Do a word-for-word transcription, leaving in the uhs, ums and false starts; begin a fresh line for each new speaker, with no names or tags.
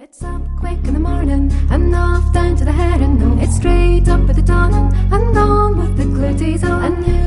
It's up quick in the morning and off down to the Heron. It's straight up at the dawn and on with the glue diesel and